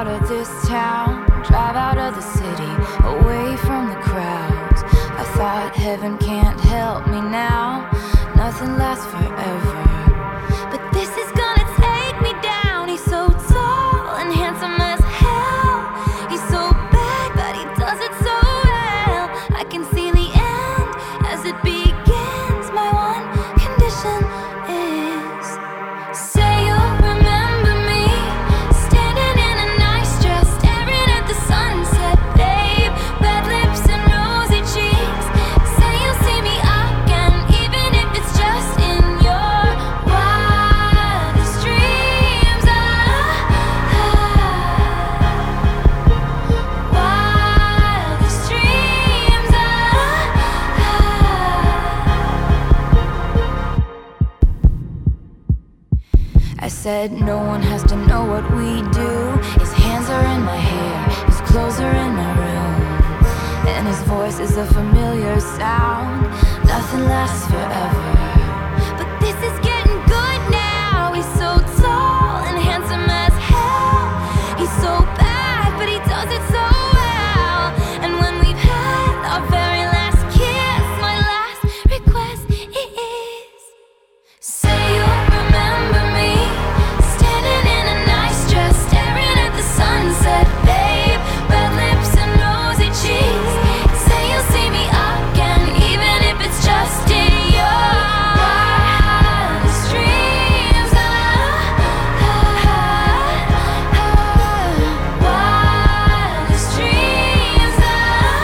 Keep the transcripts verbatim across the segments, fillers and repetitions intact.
out of this town, drive out of the city, away from the crowds. I thought heaven can't help me now, nothing lasts forever. But this is gonna take me down. He's so tall and handsome as hell. He's so bad, but he does it so well. I can see the end as it begins. My one condition is, say you'll remember me, standing in a nice dress, staring at the sunset, babe. Red lips and rosy cheeks. Say you'll see me again, even if it's just in your wildest dreams. Ah, ah, wildest dreams. Ah, ah. I said no one has to know what we do. His hands are in my hair, his clothes are in my room, and his voice is a familiar sound. Nothing lasts forever, but this is getting good now. He's so tall and handsome as hell. He's so bad, but he does it so well. And when we've had our very last kiss, my last request is, say you'll remember me, standing in a nice dress, staring at the sunset, babe. Red lips and rosy cheeks. Say you'll see me again, even if it's just in your wildest dreams. Ah, ah, ah, wildest dreams. Ah,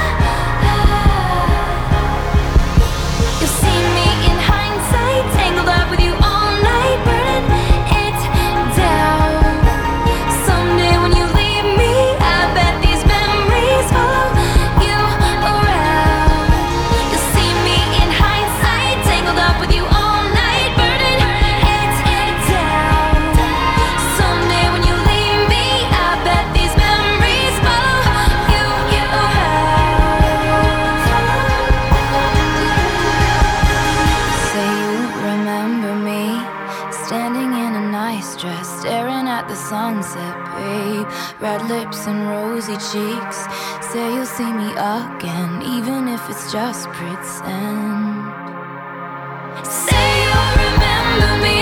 ah. You'll see me in hindsight, tangled up with you all night, burning it down. Someday when you leave me, I bet these memories follow you around. You'll see me in hindsight, tangled up with you all night, burning it down. Someday when you leave me, I bet these memories follow you around. Say you remember me, standing in a nice dress, staring at the sunset, babe. Red lips and rosy cheeks. Say you'll see me again, even if it's just pretend. Say you'll remember me,